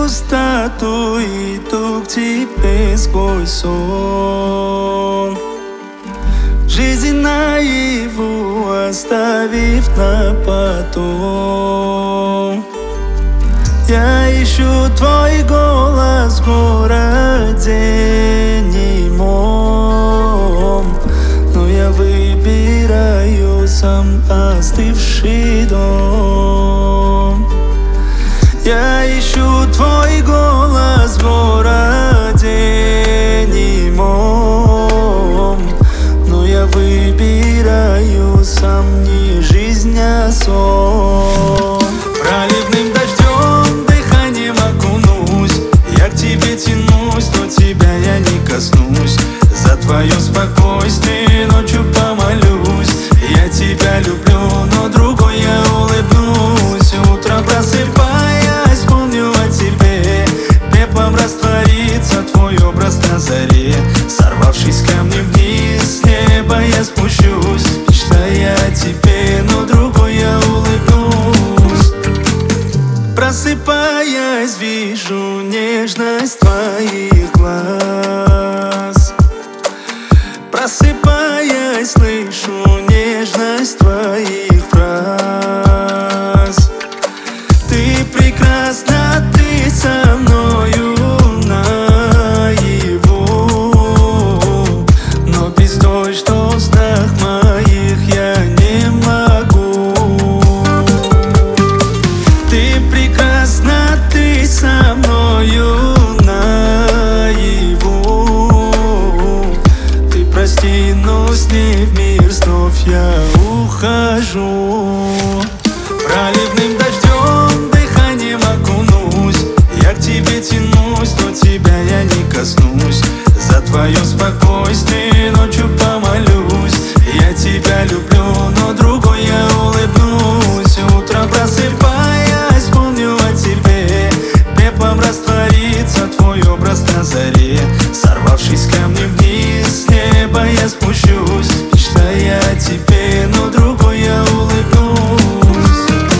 пустоту, иду к тебе сквозь сон. Жизнь наяву оставив на потом. Я ищу твой голос в городе немом, но я выбираю сам остывший дом. Я ищу твой голос в городе немом, но я выбираю сам не жизнь, а сон. Проливным дождем дыханием окунусь, я к тебе тянусь, но тебя я не коснусь. За твое спокойствие ночью помолюсь. Я тебя люблю, но другой я улыбнусь. Утром просыпаясь, помню о тебе. Пеплом растворится твой образ на заре. Сорвавшись ко мне вниз, с неба я спущусь, мечтая о тебе, но другой я улыбнусь. Просыпаясь, вижу нежность твоих глаз. Просыпаясь, слышу нежность твоих фраз. Ты прекрасна, ты со мною наяву, но без той, что в снах моих, я не могу. Ты прекрасна, ты со мною наяву. Ты прости, но с ней в мир снов я ухожу. Проливным дождем дыханием окунусь, я к тебе тянусь, но тебя я не коснусь. За твое спокойствие ночью помолюсь. Я тебя люблю, но другой я улыбнусь. Утром просыпаясь, помню о тебе. Пеплом растворится твой образ на заре. Сорвавшись ко мне вниз, с неба я спущусь, мечтая о тебе, но другой я улыбнусь.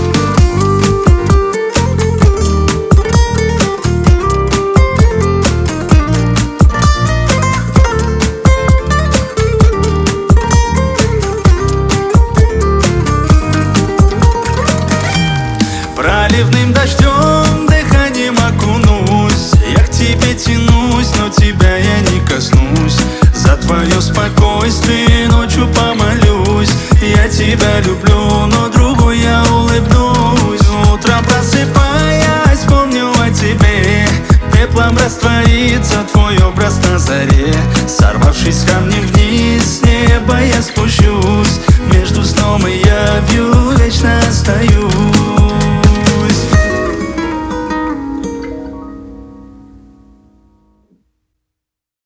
Проливным дождем дыханием окунусь, я к тебе тянусь, но тебя я не коснусь. За твое спокойствие ночью помолюсь.